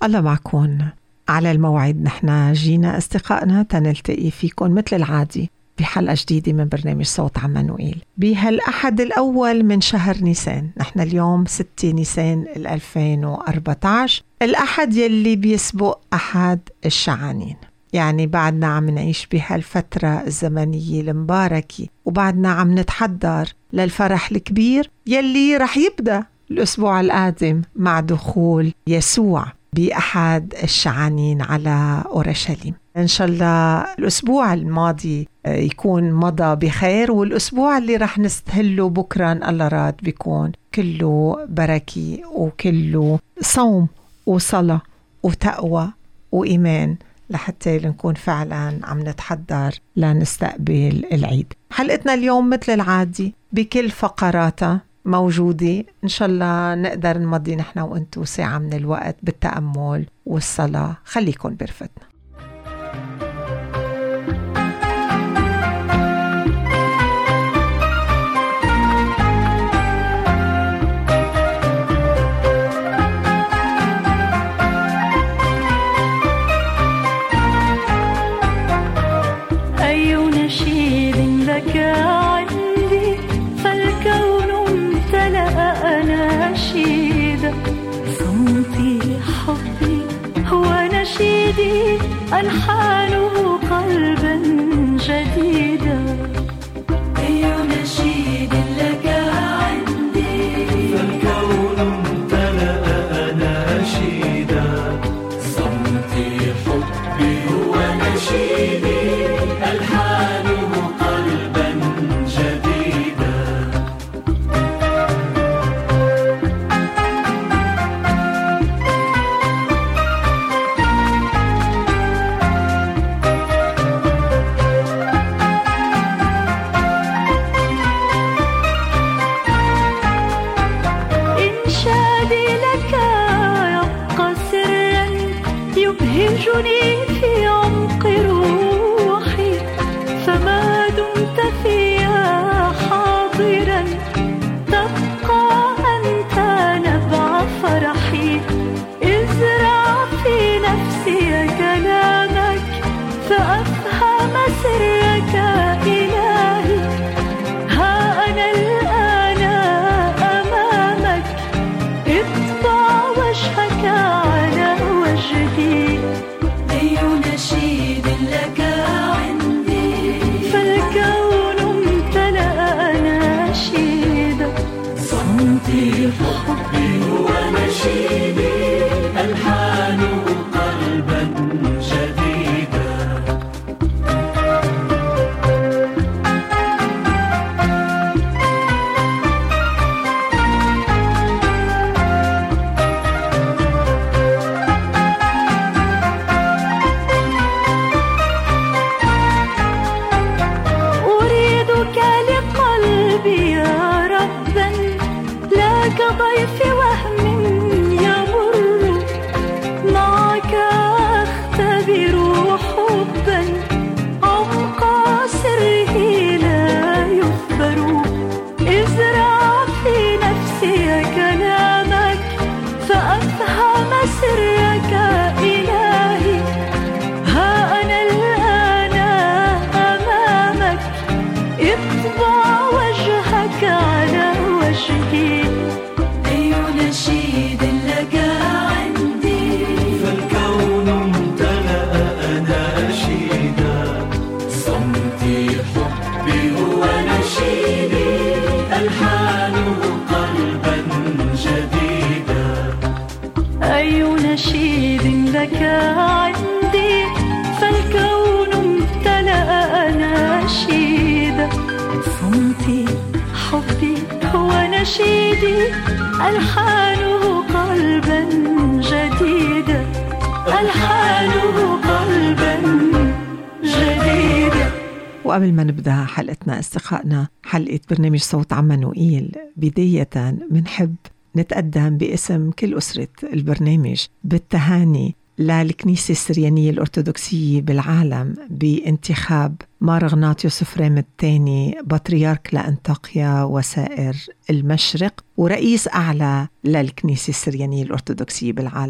الله معكم. على الموعد نحن جينا أصدقائنا تنلتقي فيكم مثل العادي بحلقة جديدة من برنامج صوت عمانوئيل بهالأحد الأول من شهر نيسان. نحن اليوم 6 نيسان 2014، الأحد يلي بيسبق أحد الشعانين. يعني بعدنا عم نعيش بهالفترة الزمنية المباركة، وبعدنا عم نتحضر للفرح الكبير يلي رح يبدأ الأسبوع القادم مع دخول يسوع بأحد الشعانين على أورشليم. إن شاء الله الأسبوع الماضي يكون مضى بخير، والأسبوع اللي رح نستهله بكرة الله راد بيكون كله بركة وكله صوم وصلاة وتقوى وإيمان، لحتى نكون فعلا عم نتحضر لنستقبل العيد. حلقتنا اليوم مثل العادي بكل فقراتها موجودة. إن شاء الله نقدر نمضي نحن وإنتو ساعة من الوقت بالتأمل والصلاة. خليكن برفتنا. أي نشيد لك عندي فالكون امتلأ أناشيد، صمتي حبي هو نشيدي ألحانه قلبا جديدا. أي نشيد لك عندي فالكون امتلأ أناشيدا، صمتي حبي هو نشيدي ألحانه قلبا جديدا. إنشادي لك يبقى سرا يبهجني في عمق روحي، فما دمت فيها حاضرا تبقى أنت نبع فرحي. ازرع في نفسي كلامك فأفهم سرك إلهي. ها أنا الآن أمامك اطبع وجهك على وجهي. أي نشيد لك عندي فالكون امتلأ أناشيد، صمتي حبي هو نشيدي ألحانه قلبا جديدا. أريدك لقلبي يا ربا لا كضيف وهم يمر، معك أختبر حبا عمق سره لا يخبر. ازرع في نفسي كلامك فأفهم سرك إلهي. ها أنا الآن أمامك اطبع وجهك على وجهي. أي نشيد لك عندي فالكون امتلأ أناشيدا، صمتي حبي هو نشيدي ألحانه قلبا جديدا. أي نشيد لك عندي فالكون امتلأ أناشيد، صمتي حبي هو نشيدي ألحانه قلبا جديدا. ألحانه قلبا جديدا. وقبل ما نبدأ حلقتنا أصدقائنا، حلقة برنامج صوت عمانوئيل، بداية منحب نتقدم باسم كل أسرة البرنامج بالتهاني للكنيسة السريانية الأرثوذكسية بالعالم بانتخاب مار إغناطيوس إفرام الثاني بطريرك لأنطاكيا وسائر المشرق ورئيس أعلى للكنيسة السريانية الأرثوذكسية بالعالم.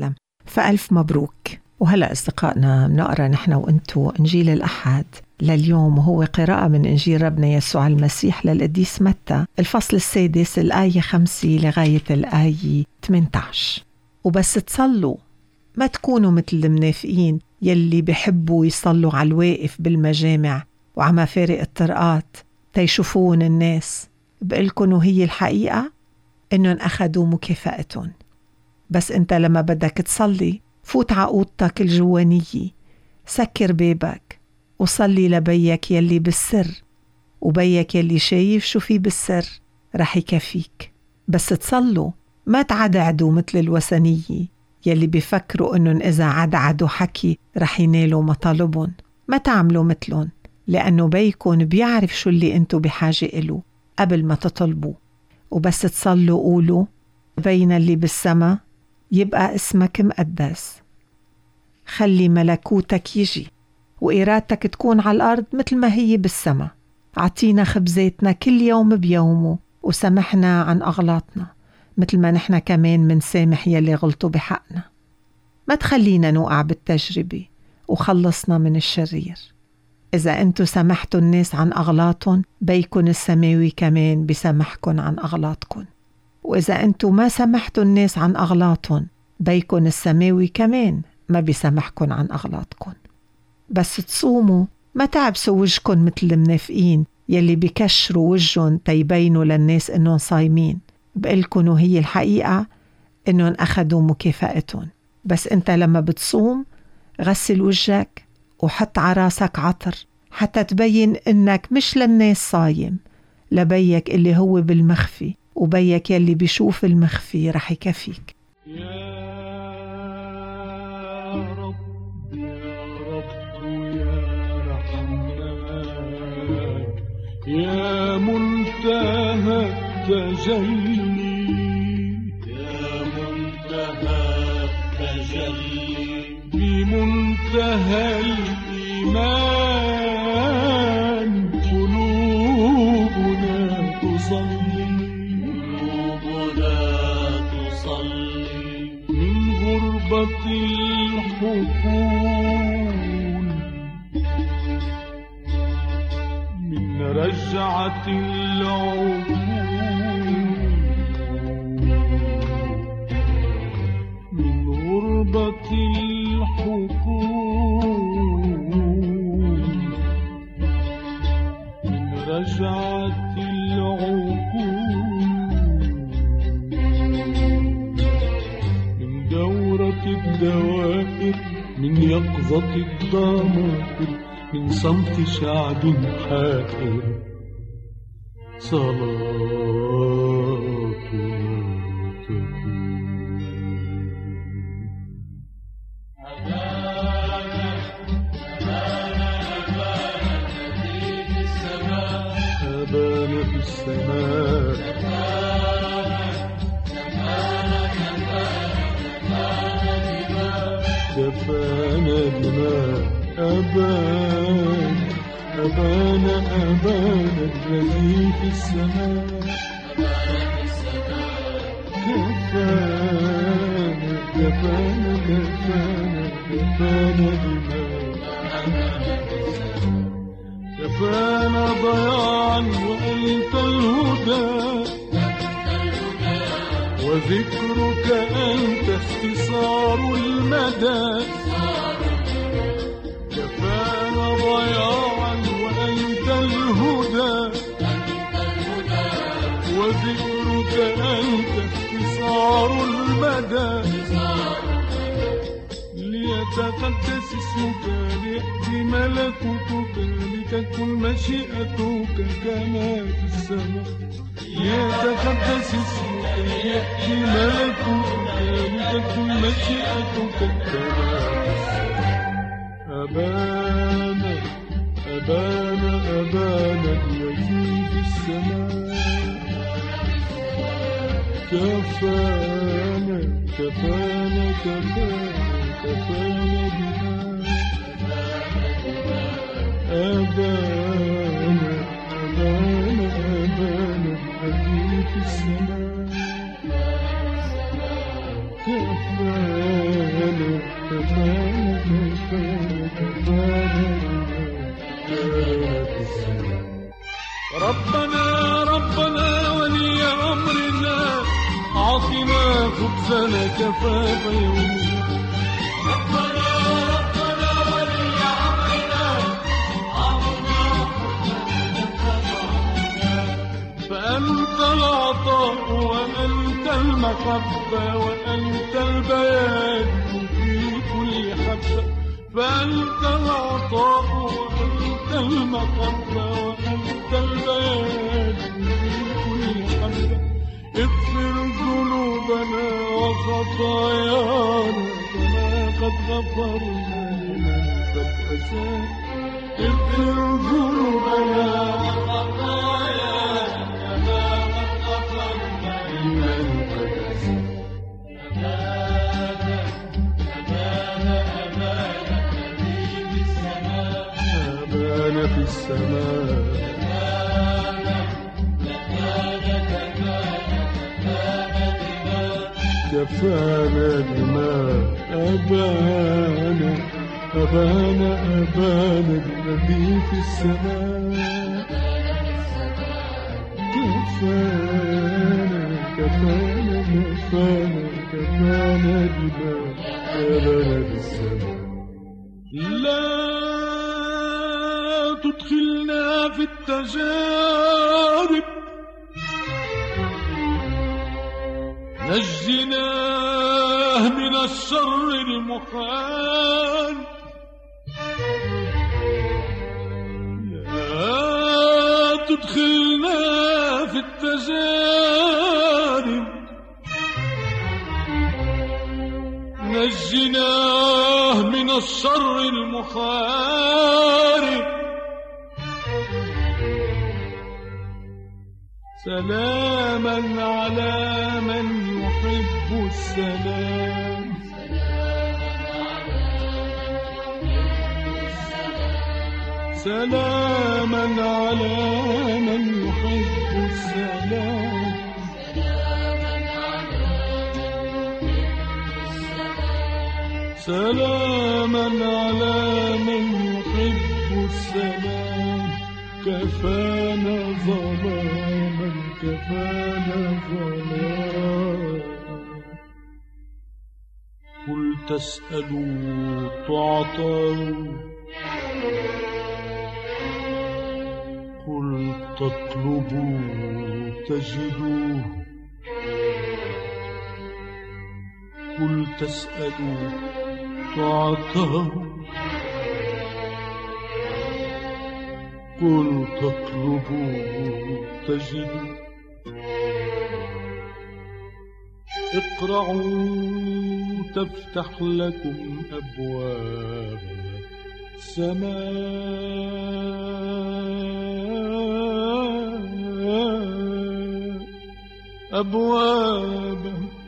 فألف مبروك. وهلأ أصدقائنا بنقرأ نحن وإنتو إنجيل الأحد لليوم، وهو قراءة من إنجيل ربنا يسوع المسيح للقديس متى، الفصل 6 الآية 5 لغاية الآية 18. وبس تصلوا ما تكونوا مثل المنافقين يلي بيحبوا يصلوا على الواقف بالمجامع وعما فارق الطرقات تيشوفون الناس. بقلكن وهي الحقيقة إنهم أخدوا مكافأتهم. بس أنت لما بدك تصلي فوت عقودتك الجوانية، سكر بابك وصلي لبيك يلي بالسر، وبيك يلي شايف شو في بالسر رح يكفيك. بس تصلوا ما تعدعدوا مثل الوثنية يلي بيفكروا إنهم إذا عدعدوا حكي رح ينالوا مطالبهم. ما تعملوا مثلهم، لأنه بيكون بيعرف شو اللي أنتوا بحاجة إله قبل ما تطلبوا. وبس تصلوا قولوا بينا اللي بالسما يبقى اسمك مقدس، خلي ملكوتك يجي، وإرادتك تكون على الأرض مثل ما هي بالسما. عطينا خبزاتنا كل يوم بيومه، وسمحنا عن أغلاطنا مثل ما نحن كمان منسامح يلي غلطوا بحقنا. ما تخلينا نوقع بالتجربة، وخلصنا من الشرير. إذا أنتوا سمحتوا الناس عن أغلاطهم بيكون السماوي كمان بسمحكن عن أغلاطكن، وإذا أنتوا ما سمحتوا الناس عن أغلاطهم بيكون السماوي كمان ما بيسمحكن عن أغلاطكن. بس تصوموا ما تعبسوا وجهكن مثل المنافقين يلي بيكشروا وجهن تيبينوا للناس إنهم صايمين. بقلكن وهي الحقيقة إنهم أخدوا مكافأتهم. بس أنت لما بتصوم غسل وجهك وحط على راسك عطر حتى تبين إنك مش للناس صايم، لبيك اللي هو بالمخفي، وبيك يلي بيشوف المخفي رح يكفيك. يا رب يا رب يا رحمن، يا منتهى التجلي، يا منتهى التجلي، بمنتهى الإيمان قلوبنا تصلي، قلوبنا تصلي، من غربة الحقول، من رجعة العقول، من غربة الحقول، من رجعة العقول، من دورة الدوائر، من يقظة الضمائر، من صمت شعب حائر، صلاتنا تكون. أبانا في السماء، كفانا بما أبانا، أبانا أبانا الذي في السماء، كفانا كفانا كفانا كفانا بما كفانا ضياعا وأنت الهدى، وذكرك أنت اختصار المدى، كفانا ضياعا وأنت الهدى، وذكرك أنت اختصار المدى، ليتقدس اسمك، ليأتي ملكوتك، لتكن مشيئتك كما في السماء. ليتقدس اسمك، ليأتي ملكوتك، لتكن مشيئتك كما في السماء. أبانا أبانا أبانا الذي في السماء، كفانا كفانا كفانا كفانا بها، أبانا أبانا أبانا الذي في السماء، كفانا كفاف يومي. فأنت العطاء وأنت المحبة وأنت البيان في كل حبة. فأنت العطاء وأنت المحبة وأنت البيان في كل حبة. اغفر ذنوبنا وخطايانا كما قد غفرنا لمن قد أساء. اغفر ذنوبنا وخطايانا كما قد غفرنا لمن قد أساء. أبانا في السماء كفانا دماء. أبانا أبانا أبانا الذي في السماء كفانا كفانا كفانا كفانا دماء. أبانا في السماء. لا تدخلنا في التجارب نجنا من الشر المحال. لا تدخلنا في التجارب نجنا من الشر المحارب. سلاما على من يحب السلام. سلاما على من يحب السلام. سلاما على من يحب السلام. كفانا ظلاما كفانا ظلاما. قل تسألوا تعطوا قل تطلبوا تجدوه. قل تسألوا تعطوا قل تطلبوا تجدوا. اقرعوا تفتح لكم أبواب السماء. أبواب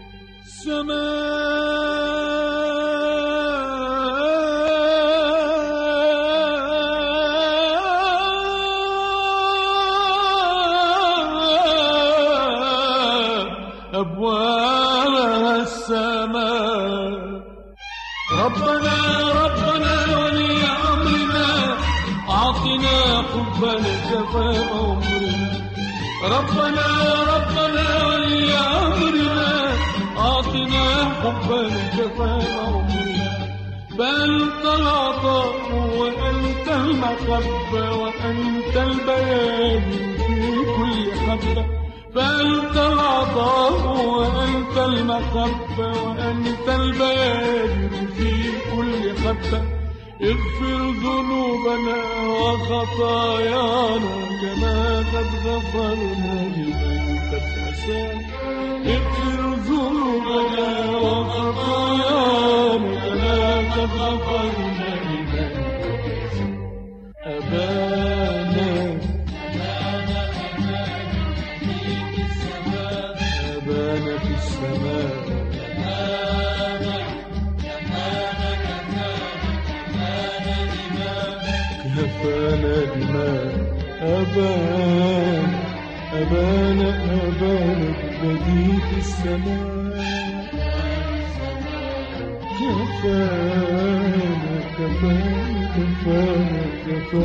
أبواب السماء. ربنا ربنا ولي أمرنا أعطنا حبا كفاف عمرنا. ربنا ربنا ولي أمرنا أعطنا حبا كفاف عمرنا. فأنت العطاء وأنت المحبة وأنت البيان في كل حبة. فأنت العطاء وأنت المحبة وأنت البيان في كل حبة. اغفر ذنوبنا وخطايانا كما قد غفرنا لمن قد أساء. اغفر ذنوبنا وخطايانا كما قد غفرنا لمن قد أساء. أبانا أبانا في السماء كفانا دماء. أبانا أبانا أبانا الذي في السماء كفانا كفانا كفانا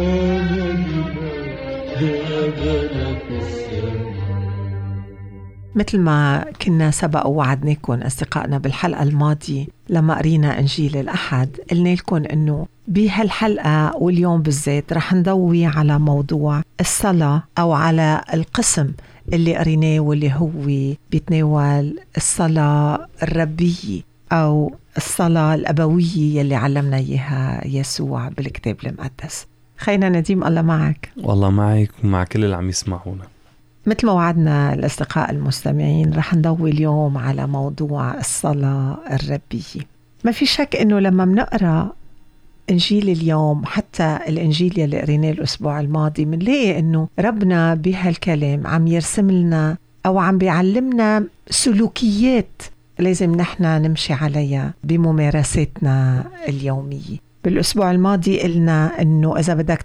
كفانا دماء. أبانا في السماء. مثل ما كنا سبق ووعدناكم أصدقائنا بالحلقة الماضية لما قرينا إنجيل الأحد، قلنا لكم أنه بهالحلقة واليوم بالذات رح نضوي على موضوع الصلاة أو على القسم اللي قريناه واللي هو بيتناول الصلاة الربية أو الصلاة الأبوية يلي علمنا إياها يسوع بالكتاب المقدس. خينا نديم، الله معك. والله معك ومع كل اللي عم يسمعونا. مثل ما وعدنا الأصدقاء المستمعين رح نضوي اليوم على موضوع الصلاة الربية. ما في شك أنه لما منقرأ إنجيل اليوم حتى الإنجيل يلي قريناه الأسبوع الماضي منلاقي أنه ربنا بهالكلام عم يرسم لنا أو عم بيعلمنا سلوكيات لازم نحن نمشي عليها بممارساتنا اليومية. بالأسبوع الماضي قلنا أنه إذا بدك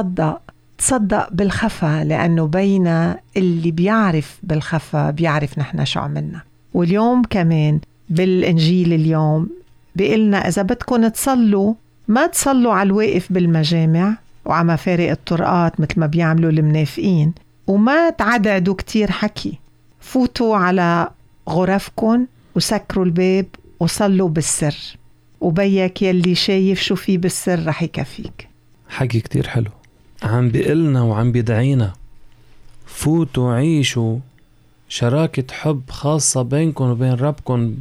تصدق بالخفا، لأنه بين اللي بيعرف بالخفا بيعرف نحن شو عملنا. واليوم كمان بالإنجيل اليوم بيقلنا إذا بدكم تصلوا ما تصلوا على الواقف بالمجامع وعلى مفارق الطرقات مثل ما بيعملوا المنافقين، وما تعدعدوا كتير حكي. فوتوا على غرفكم وسكروا الباب وصلوا بالسر، وبيك يلي شايف شو فيه بالسر رح يكفيك. حكي كتير حلو، عم بيقلنا وعم بيدعينا فوتوا عيشوا شراكة حب خاصة بينكم وبين ربكم،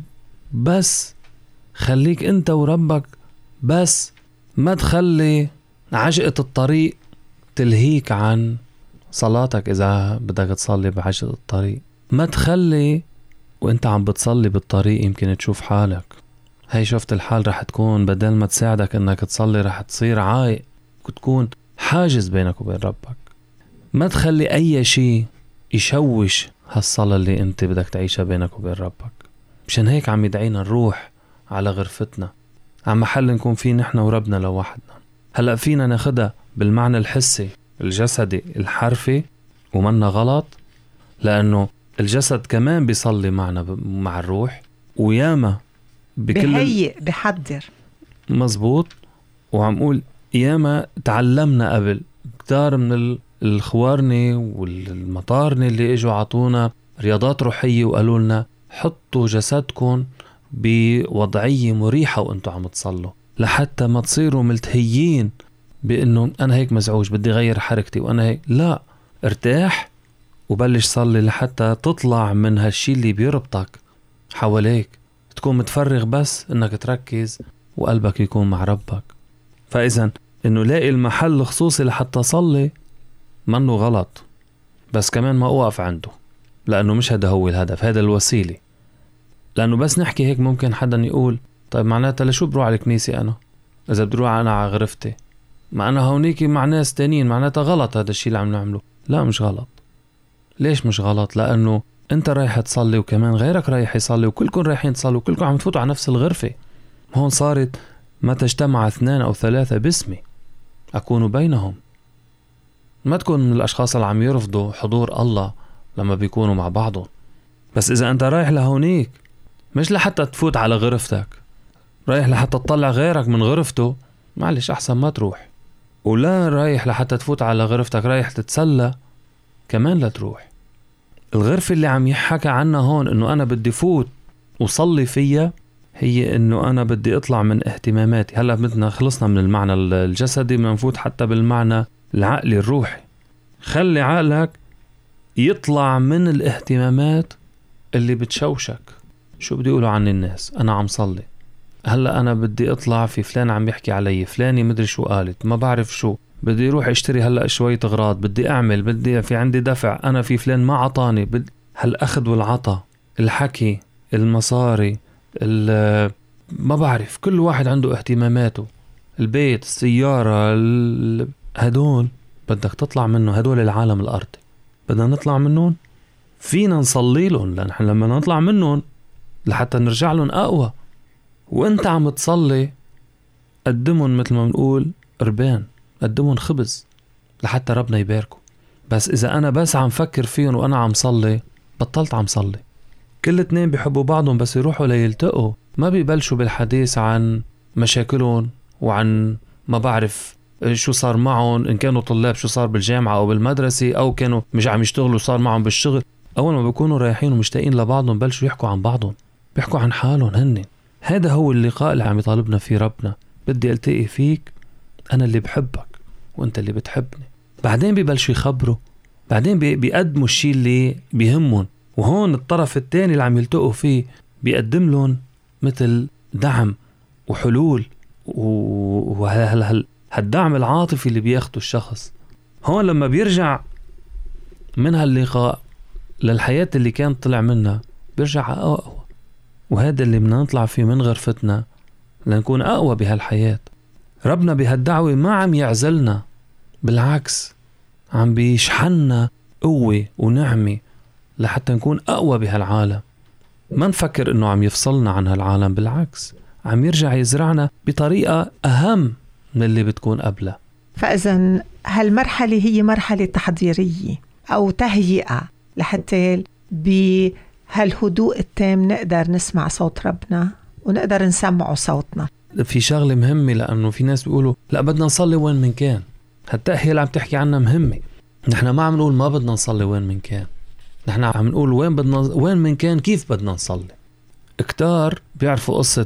بس خليك انت وربك، بس ما تخلي عجقة الطريق تلهيك عن صلاتك. إذا بدك تصلي بعجقة الطريق ما تخلي وانت عم بتصلي بالطريق يمكن تشوف حالك. هاي شفت الحال رح تكون بدل ما تساعدك انك تصلي رح تصير عائق وتكون حاجز بينك وبين ربك. ما تخلي اي شيء يشوش هالصلاة اللي انت بدك تعيشها بينك وبين ربك. مشان هيك عم يدعينا نروح على غرفتنا، عم محل نكون فيه نحن وربنا لوحدنا. هلأ فينا ناخدها بالمعنى الحسي الجسدي الحرفي ومنا غلط، لأنه الجسد كمان بيصلي معنا مع الروح، وياما بهيئ بحضر مزبوط. وعم قول ياما تعلمنا قبل كتار من الخوارني والمطارني اللي اجوا عطونا رياضات روحية وقالوا لنا حطوا جسدكم بوضعية مريحة وانتو عم تصلوا، لحتى ما تصيروا ملتهيين بانه انا هيك مزعوج بدي غير حركتي وانا هيك. لا، ارتاح وبلش صلي لحتى تطلع من هالشي اللي بيربطك حواليك، تكون متفرغ بس انك تركز وقلبك يكون مع ربك. فاذا انه لاقي المحل خصوصي لحتى صلي منه غلط، بس كمان ما اوقف عنده، لانه مش هذا هو الهدف، هذا الوسيلة. لانه بس نحكي هيك ممكن حدا يقول طيب معناتها لشو بروح على الكنيسة انا اذا بروح انا على غرفتي؟ ما انا هونيكي مع ناس تانيين، معناتها غلط هذا الشيء اللي عم نعمله. لا، مش غلط. ليش مش غلط؟ لانه انت رايح تصلي وكمان غيرك رايح يصلي وكلكم رايحين تصلوا وكلكم عم تفوتوا على نفس الغرفة. هون صارت ما تجتمع 2 أو 3 باسمي أكون بينهم. ما تكون من الأشخاص اللي عم يرفضوا حضور الله لما بيكونوا مع بعضهم. بس إذا أنت رايح لهونيك مش لحتى تفوت على غرفتك، رايح لحتى تطلع غيرك من غرفته، معلش أحسن ما تروح. ولا رايح لحتى تفوت على غرفتك، رايح تتسلى كمان لا تروح. الغرفة اللي عم يحكى عنها هون إنه أنا بدي فوت وصلي فيها هي إنه أنا بدي أطلع من اهتماماتي. هلأ بدنا خلصنا من المعنى الجسدي، بدنا نفوت حتى بالمعنى العقلي الروحي. خلي عقلك يطلع من الاهتمامات اللي بتشوشك. شو بدي أقوله عن الناس؟ أنا عم صلي، هلأ أنا بدي أطلع في فلان عم يحكي علي، فلاني مدري شو قالت، ما بعرف شو، بدي أروح أشتري هلأ شوية أغراض، بدي أعمل، بدي في عندي دفع، أنا في فلان ما عطاني. هالأخذ والعطا، الحكي، المصاري، ما بعرف، كل واحد عنده اهتماماته، البيت، السيارة، هدول بدك تطلع منه. هدول العالم الأرضي بدنا نطلع منهم، فينا نصلي لهم، لأن لما نطلع منهم لحتى نرجع لهم أقوى. وانت عم تصلي قدمهم مثل ما بنقول قربان، قدمهم خبز لحتى ربنا يباركه. بس إذا أنا بس عم فكر فيهم وأنا عم صلي بطلت عم صلي. كل 2 بيحبوا بعضهم بس يروحوا ليلتقوا ما بيبلشوا بالحديث عن مشاكلهم وعن ما بعرف شو صار معهم، إن كانوا طلاب شو صار بالجامعة أو بالمدرسة، أو كانوا مش عم يشتغلوا صار معهم بالشغل. أول ما بيكونوا رايحين ومشتاقين لبعضهم بلشوا يحكوا عن بعضهم، بيحكوا عن حالهم هن. هذا هو اللقاء اللي عم يطالبنا فيه ربنا. بدي ألتقي فيك، أنا اللي بحبك وأنت اللي بتحبني. بعدين بيبلشوا يخبروا، بعدين بيقدموا الشيء اللي بيهمهم، وهون الطرف الثاني اللي عم يلتقوا فيه بيقدم لهم مثل دعم وحلول وهالدعم العاطفي اللي بياخده الشخص. هون لما بيرجع من هاللقاء للحياة اللي كان طلع منها بيرجع أقوى، وهذا اللي بدنا نطلع فيه من غرفتنا لنكون أقوى بهالحياة. ربنا بهالدعوة ما عم يعزلنا، بالعكس عم بيشحننا قوة ونعمة لحتى نكون أقوى بهالعالم. ما نفكر إنه عم يفصلنا عن هالعالم، بالعكس عم يرجع يزرعنا بطريقة أهم من اللي بتكون قبلها. فإذن هالمرحلة هي مرحلة تحضيرية أو تهيئة لحتى بهالهدوء التام نقدر نسمع صوت ربنا ونقدر نسمعه صوتنا. في شغلة مهمة، لأنه في ناس بيقولوا لا بدنا نصلي وين من كان. هالتأهيل اللي عم تحكي عنها مهمة. نحن ما عم نقول ما بدنا نصلي وين من كان، نحن عم نقول وين من كان كيف بدنا نصلي. كتار بيعرفوا قصة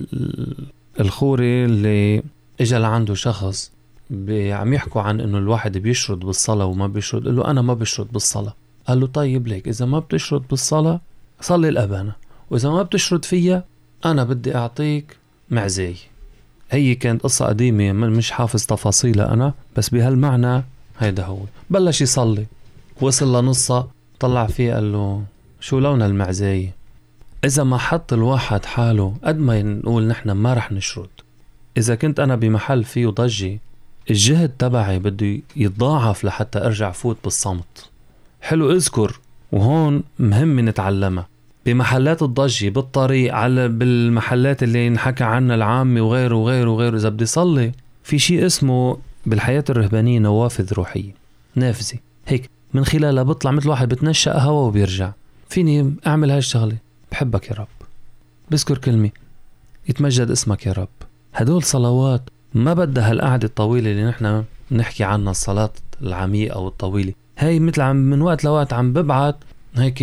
الخوري اللي اجا لعنده شخص عم يحكوا عن انه الواحد بيشرد بالصلاة وما بيشرد. قال له انا ما بشرد بالصلاة. قال له طيب ليك، اذا ما بتشرد بالصلاة صلي الأبانة، واذا ما بتشرد فيها انا بدي اعطيك معزاي. هي كانت قصة قديمة مش حافظ تفاصيلها انا، بس بهالمعنى هيدا هو. بلش يصلي، وصل لنصها طلع فيه قال له شو لون المعزاي؟ إذا ما حط الواحد حاله قد ما نقول نحن ما رح نشرد. إذا كنت أنا بمحل فيه ضجة، الجهد تبعي بده يتضاعف لحتى أرجع فوت بالصمت. حلو أذكر، وهون مهم نتعلمها بمحلات الضجة، بالطريق، بالمحلات اللي نحكى عنها العامة وغيره وغيره وغيره. إذا بدي صلي في شيء اسمه بالحياة الرهبانية نوافذ روحية، نافذة هيك من خلالها بطلع مثل واحد بتنشأ هوا وبيرجع. فيني أعمل هاي الشغلة، بحبك يا رب، بذكر كلمة، يتمجد اسمك يا رب. هدول صلوات ما بدها هالقعدة الطويلة اللي نحن نحكي عنها، الصلاة العميقة أو الطويلة. هاي مثل من وقت لوقت عم ببعت هيك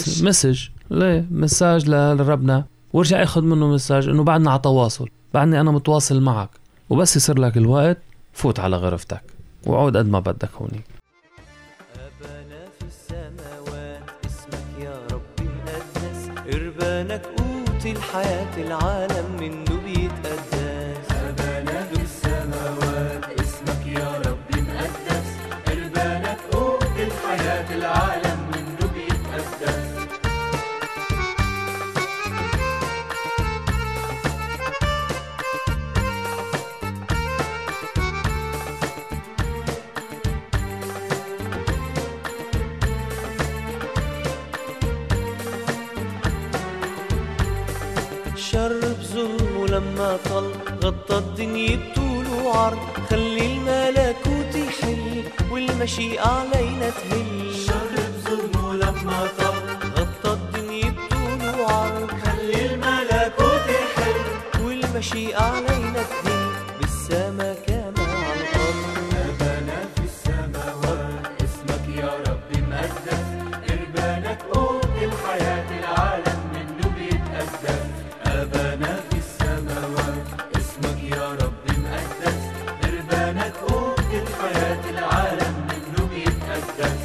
مساج لربنا، وارجع اخذ منه مساج انه بعدنا على تواصل، بعدني انا متواصل معك. وبس يصير لك الوقت فوت على غرفتك وعود قد ما بدك هونيك. أبانا في السماوات اسمك يا ربي مقدس، إربانك قوت الحياة العالم منه بيتقدس. أبانا في السماوات اسمك يا ربي مقدس، إربانك قوت الحياة العالم منه بيتقدس. شر بظلمه لما طل غطى الدنيا بطول وعرض، خلي الملكوت يحل والمشيئة علينا تهل. شر بظلمه لما طل غطى الدنيا بطول وعرض، خلي الملكوت يحل والمشيئة علينا تهل، بالسما كما على الأرض. أبانا في السماوات اسمك يا ربي مقدس، إربانك قوت الحياة العالم منه بيتقدس. أبانا في السماوات اسمك يا ربي مقدس، إربانك قوت الحياة العالم منه بيتقدس.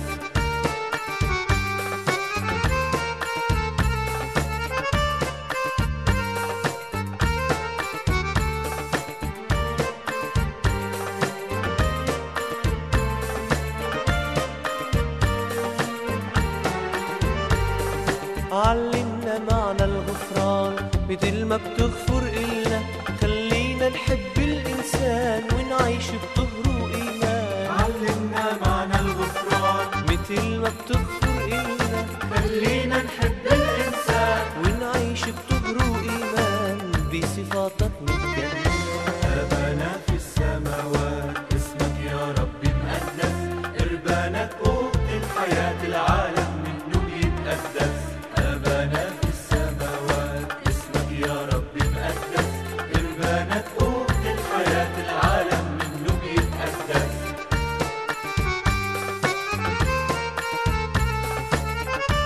علمنا معنى الغفران مثل ما بتغفر إلنا، خلينا نحب الإنسان ونعيش بطهر وإيمان. علمنا معنى الغفران مثل ما بتغفر إلنا، خلينا نحب الإنسان ونعيش بطهر وإيمان، بصفاتك نتجنن. أبانا في السماوات اسمك يا ربي مقدس، إربانك قوت الحياة العالم منه بيتقدس. أبانا في السماوات اسمك يا ربي مقدس، إربانك قوت الحياة العالم منه بيتقدس.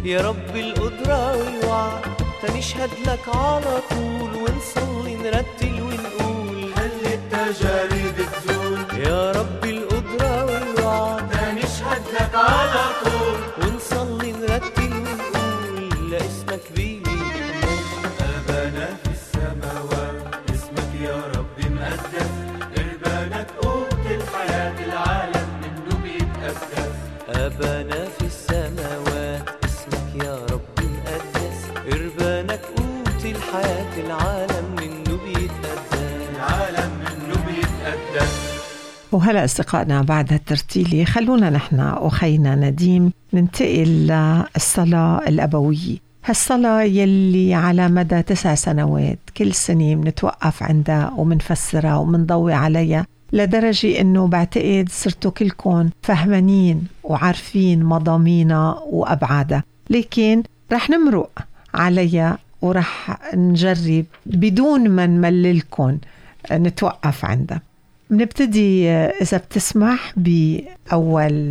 يا رب القدرة والوعد تنشهد لك على طول ونصلي نرتل ونقول خلي التجارب تزول يا رب القدرة والوعد نشهد لك على طول ونصلي نرتل ونقول لاسمك بيلي أبانا في السماوات اسمك يا رب مقدس قربانك قوت الحياة العالم منه بيتقدس أبانا في السماوات اسمك يا رب مقدس قربانك قوت الحياة العالم منه بيتقدس العالم منه بيتقدس. وهلأ أصدقائنا بعد هالترتيلة خلونا نحن أخينا نديم ننتقل للصلاة الأبوية. هالصلاة يلي على مدى 9 سنوات كل سنة منتوقف عندها ومنفسرها ومنضوي عليها لدرجة إنه بعتقد صرتوا كلكم فهمانين وعارفين مضامينها وأبعادها، لكن رح نمرق عليها ورح نجرب بدون ما نمللكم نتوقف عندها. بنبتدي إذا بتسمح بأول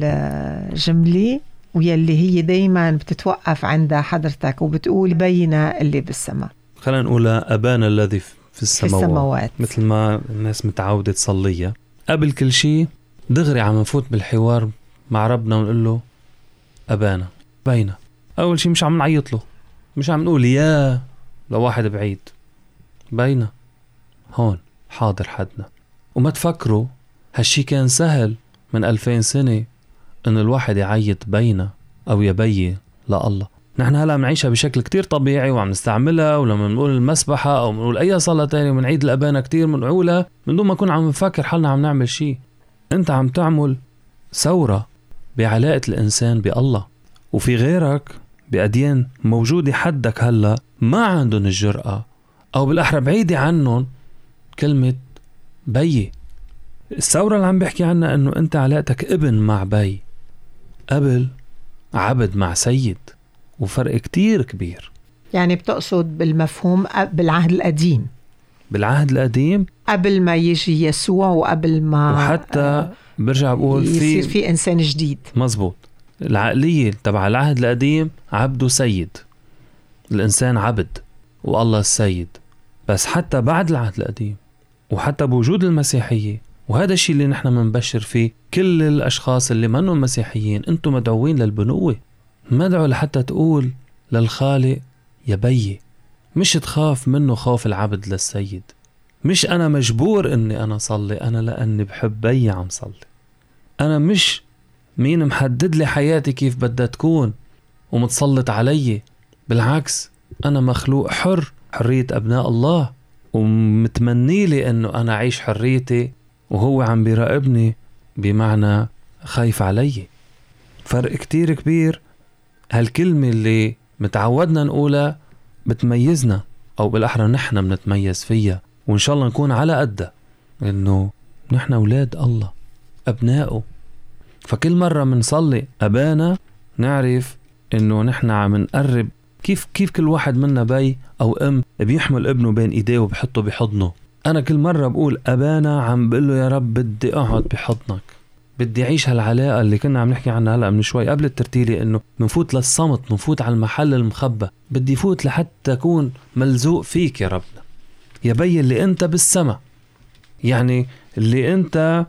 جملة ويلي هي دايما بتتوقف عندها حضرتك وبتقول بينا اللي بالسماء. خلينا نقول أبانا الذي في السماوات مثل ما الناس متعودة تصليها. قبل كل شيء دغري عم نفوت بالحوار مع ربنا ونقول له أبانا بينا. أول شيء مش عم نعيط له، مش عم نقول يا لواحد بعيد، بينا هون حاضر حدنا. وما تفكروا هالشي كان سهل من 2000 سنة إن الواحد يعيط بينا أو يبي لله. نحن هلا بنعيشها بشكل كتير طبيعي وعم نستعملها، ولما بنقول المسبحة أو بنقول أي صلاة تانية بنعيد الأبانا كتير بنقولها من دون ما نكون عم نفكر حالنا عم نعمل شي. أنت عم تعمل ثورة بعلاقة الإنسان بالله، وفي غيرك بأديان موجودة حدك هلا ما عندهم الجرأة أو بالأحرى بعيدة عنهم كلمة بي. الثورة اللي عم بحكي عنها أنه أنت علاقتك ابن مع بي، قبل عبد مع سيد، وفرق كتير كبير. يعني بتقصد بالمفهوم بالعهد القديم، بالعهد القديم قبل ما يجي يسوع وقبل ما وحتى برجع بقول يصير في إنسان جديد. مزبوط. العقلية تبع العهد القديم عبد وسيد، الإنسان عبد والله السيد. بس حتى بعد العهد القديم وحتى بوجود المسيحية، وهذا الشيء اللي نحن منبشر فيه كل الأشخاص اللي منهم مسيحيين، أنتم مدعوين للبنوة، مدعو لحتى تقول للخالق يا بي، مش تخاف منه خوف العبد للسيد. مش أنا مجبور أني أنا صلي، أنا لأني بحب بي عم صلي. أنا مش مين محدد لي حياتي كيف بدها تكون ومتسلط علي، بالعكس أنا مخلوق حر، حرية أبناء الله، ومتمني لي أنه أنا أعيش حريتي وهو عم بيراقبني، بمعنى خايف علي. فرق كتير كبير. هالكلمة اللي متعودنا نقولها بتميزنا، أو بالأحرى نحن بنتميز فيها، وإن شاء الله نكون على قدها، إنه نحن أولاد الله أبنائه. فكل مرة منصلي أبانا نعرف إنه نحن عم نقرب كيف كل واحد منا بي أو أم بيحمل ابنه بين إيديه وبحطه بحضنه. أنا كل مرة بقول أبانا عم بقول له يا رب بدي أقعد بحضنك، بدي أعيش هالعلاقة اللي كنا عم نحكي عنها هلأ من شوي قبل الترتيلة، إنه منفوت للصمت، منفوت على المحل المخبى، بدي فوت لحتى أكون ملزوق فيك يا ربنا يا بي اللي أنت بالسما، يعني اللي أنت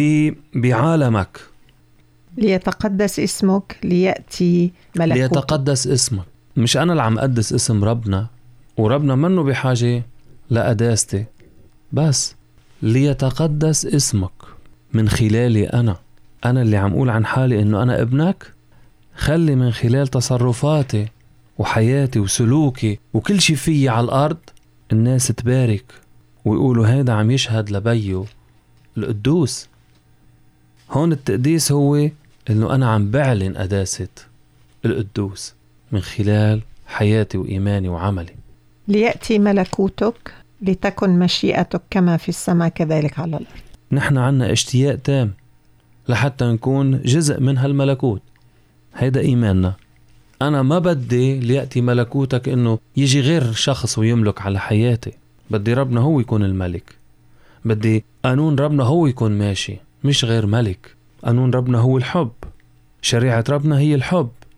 بعالمك. ليتقدس اسمك ليأتي ملكوتك. ليتقدس اسمك. مش أنا اللي عم أقدس اسم ربنا، وربنا منه بحاجة لقداستي، بس ليتقدس اسمك من خلالي أنا اللي عم أقول عن حالي إنه أنا ابنك. خلي من خلال تصرفاتي وحياتي وسلوكي وكل شي فيي على الأرض الناس تبارك ويقولوا هيدا عم يشهد لبيه القدوس. هون التقديس هو إنه أنا عم بعلن قداسة القدوس من خلال حياتي وإيماني وعملي. ليأتي ملكوتك لتكن مشيئتك كما في السماء كذلك على الأرض. نحن عنا اشتياق تام لحتى نكون جزء من هالملكوت. هيدا إيماننا. أنا ما بدي ليأتي ملكوتك إنه يجي غير شخص ويملك على حياتي. بدي ربنا هو يكون الملك. بدي قانون ربنا هو يكون ماشي، مش غير ملك. قانون ربنا هو الحب، شريعة ربنا هي الحب.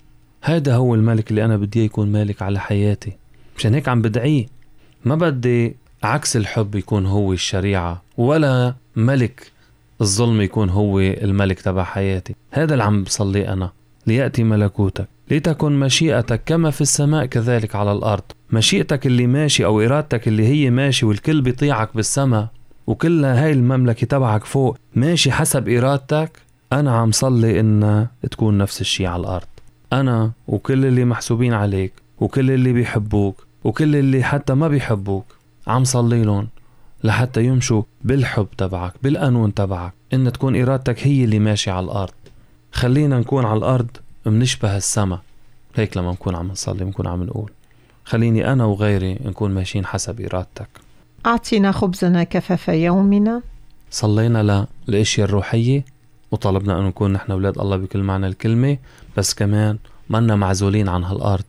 هذا هو الملك اللي أنا بدي يكون مالك على حياتي. مشان هيك عم بدعيه. ما بدي عكس الحب يكون هو الشريعة، ولا ملك الظلم يكون هو الملك تبع حياتي. هذا اللي عم بصلي أنا. ليأتي ملكوتك، لتكن مشيئتك كما في السماء كذلك على الأرض. مشيئتك اللي ماشي أو إرادتك اللي هي ماشي والكل بيطيعك بالسماء، وكل هاي المملكة تبعك فوق ماشي حسب إرادتك. أنا عم صلي إن تكون نفس الشي على الأرض. أنا وكل اللي محسوبين عليك وكل اللي بيحبوك وكل اللي حتى ما بيحبوك عم صلي لهم لحتى يمشوا بالحب تبعك، بالقانون تبعك، إن تكون إرادتك هي اللي ماشي على الأرض. خلينا نكون على الأرض منشبه السماء. هيك لما نكون عم نصلي نكون عم نقول خليني أنا وغيري نكون ماشيين حسب إرادتك. أعطينا خبزنا كفاف يومنا. صلينا للأشياء الروحية وطلبنا أن نكون نحن أولاد الله بكل معنى الكلمة، بس كمان منا معزولين عن هالأرض.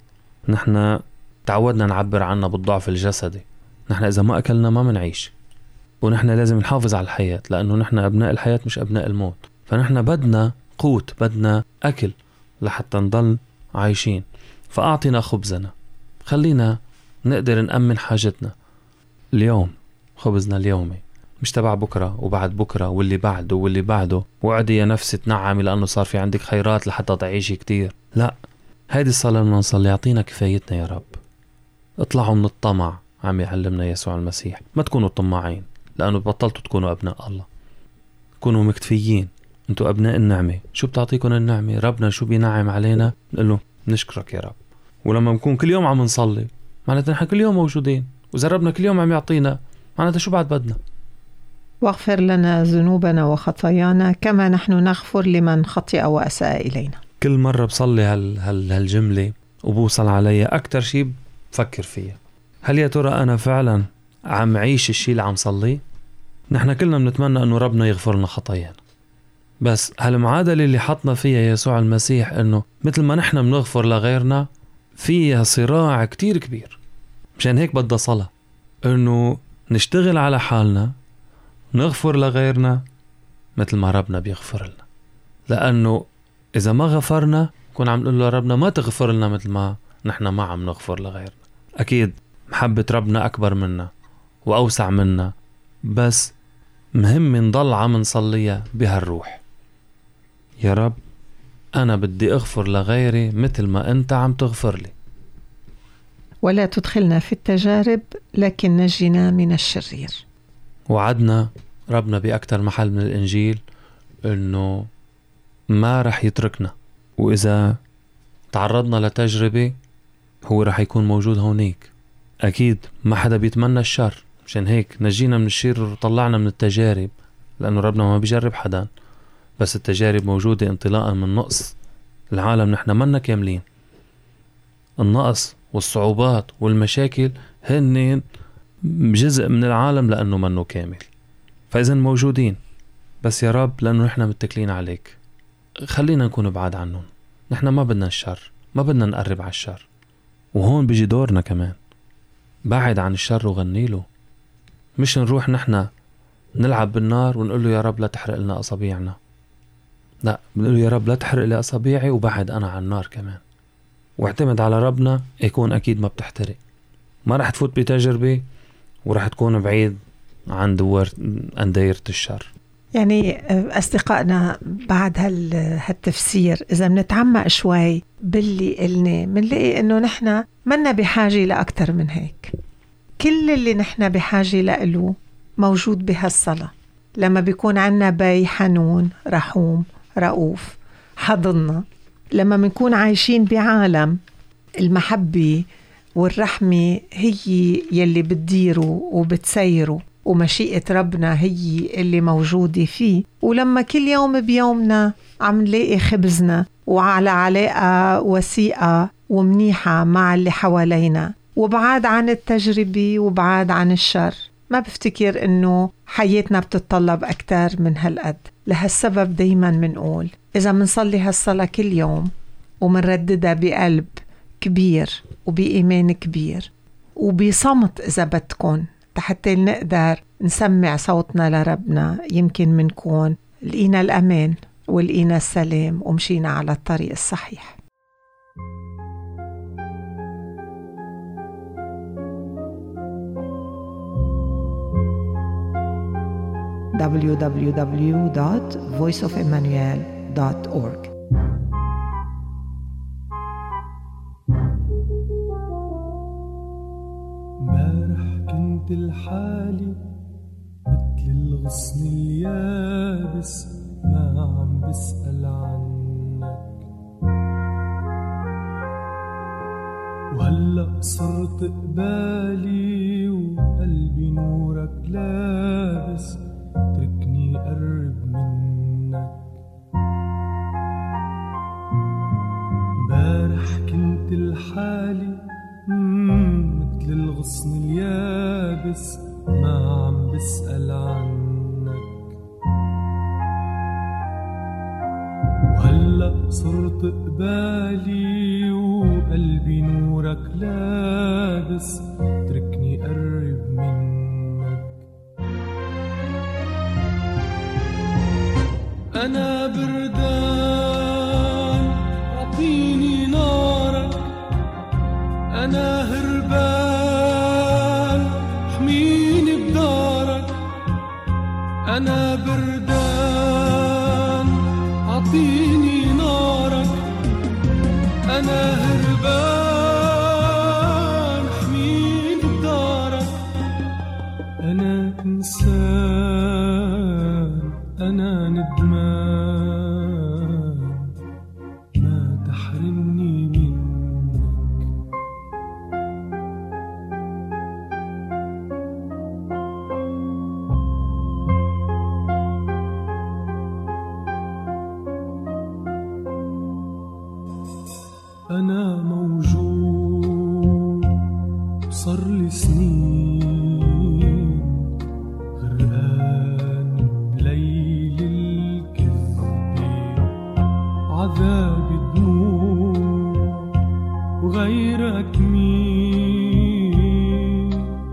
نحن تعودنا نعبر عنها بالضعف الجسدي. نحن إذا ما أكلنا ما منعيش، ونحن لازم نحافظ على الحياة، لأنه نحن أبناء الحياة مش أبناء الموت. فنحن بدنا قوت، بدنا أكل لحتى نضل عايشين. فأعطينا خبزنا، خلينا نقدر نأمن حاجتنا اليوم. خبزنا اليومي مش تبع بكرة وبعد بكرة واللي بعده واللي بعده، وعدي يا نفسي تنعمي لأنه صار في عندك خيرات لحتى تعيشي كتير. لا، هيدي الصلاة اللي نصلي يعطينا كفايتنا يا رب. اطلعوا من الطمع، عم يعلمنا يسوع المسيح. ما تكونوا طماعين، لأنه بطلتوا تكونوا أبناء الله. كونوا مكتفيين، انتوا أبناء النعمة. شو بتعطيكم النعمة؟ ربنا شو بينعم علينا نقول له نشكرك يا رب. ولما نكون كل يوم عم نصلي معناتها نحن كل يوم موجودين، وإذا ربنا كل يوم عم يعطينا معناتها شو بعد بدنا. واغفر لنا ذنوبنا وخطايانا كما نحن نغفر لمن خطئ وأساء إلينا. كل مرة بصلي هالجملة وبوصل عليها أكتر شيء بفكر فيها، هل يا ترى أنا فعلا عم عيش الشيء اللي عم صلي؟ نحن كلنا بنتمنى أنه ربنا يغفر لنا خطايانا، بس هالمعادلة اللي حطنا فيها يسوع المسيح أنه مثل ما نحن بنغفر لغيرنا فيها صراع كتير كبير. مشان هيك بدها صلاة، أنه نشتغل على حالنا نغفر لغيرنا مثل ما ربنا بيغفر لنا. لأنه إذا ما غفرنا كون عم نقول له ربنا ما تغفر لنا مثل ما نحن ما عم نغفر لغيرنا. أكيد محبة ربنا أكبر منا وأوسع منا، بس مهم نضل عم نصليها بهالروح. يا رب أنا بدي أغفر لغيري مثل ما أنت عم تغفر لي. ولا تدخلنا في التجارب لكن نجنا من الشرير. وعدنا ربنا بأكتر محل من الإنجيل أنه ما رح يتركنا، وإذا تعرضنا لتجربة هو رح يكون موجود هونيك. أكيد ما حدا بيتمنى الشر، مشان هيك نجينا من الشر وطلعنا من التجارب، لأنه ربنا ما بيجرب حدا. بس التجارب موجودة انطلاقا من نقص العالم. نحن منا كاملين. النقص والصعوبات والمشاكل هن جزء من العالم لأنه منه كامل. فإذن موجودين، بس يا رب لأنه نحن متكلين عليك خلينا نكون بعاد عنهم. نحن ما بدنا الشر، ما بدنا نقرب على الشر. وهون بيجي دورنا كمان، بعد عن الشر وغنيله، مش نروح نحن نلعب بالنار ونقول له يا رب لا تحرق لنا أصابيعنا. لا، بنقول له يا رب لا تحرق لي أصابيعي وبعد أنا عن النار كمان. واعتمد على ربنا يكون أكيد ما بتحترق. ما رح تفوت بتجربة ورح تكون بعيد عن دايرة الشر. يعني أصدقائنا بعد هالتفسير إذا بنتعمق شوي باللي قلنا منلاقي إنه نحن منا بحاجة لأكتر من هيك. كل اللي نحن بحاجة لإله موجود بهالصلاة. لما بيكون عنا بي حنون رحوم رؤوف حضننا، لما بنكون عايشين بعالم المحبة والرحمة هي يلي بتديره وبتسيره، ومشيئة ربنا هي اللي موجودة فيه، ولما كل يوم بيومنا عم نلاقي خبزنا وعلى علاقة وثيقة ومنيحة مع اللي حوالينا، وبعاد عن التجربة وبعاد عن الشر، ما بفتكر إنه حياتنا بتتطلب أكتر من هالقد. لهالسبب دايما منقول إذا منصلي هالصلاة كل يوم ومنرددها بقلب كبير وبإيمان كبير وبصمت إذا بدكن حتى نقدر نسمع صوتنا لربنا، يمكن منكون لقينا الأمان ولقينا السلام ومشينا على الطريق الصحيح. www.voiceofemmanuel.org. امبارح كنت لحالي مثل الغصن اليابس ما عم بسأل عنك، وهلأ صرت قبالي وقلبي نورك لابس، تركني قرب منك. امبارح كنت لحالي مثل الغصن اليابس ما عم بسأل عنك، وهلأ صرت قبالي وقلبي نورك لابس، تركني قرب منك. أنا بردان أعطيني نارك، أنا هربان حميني بدارك، أنا بردان أعطيني نارك، أنا هربان حميني بدارك. أنا إنسان أنا ندمان، ما تحرمني منك. أنا موجود صار لي سنين، غرقان بليل الكذب، عذاب دموع وغيرك مين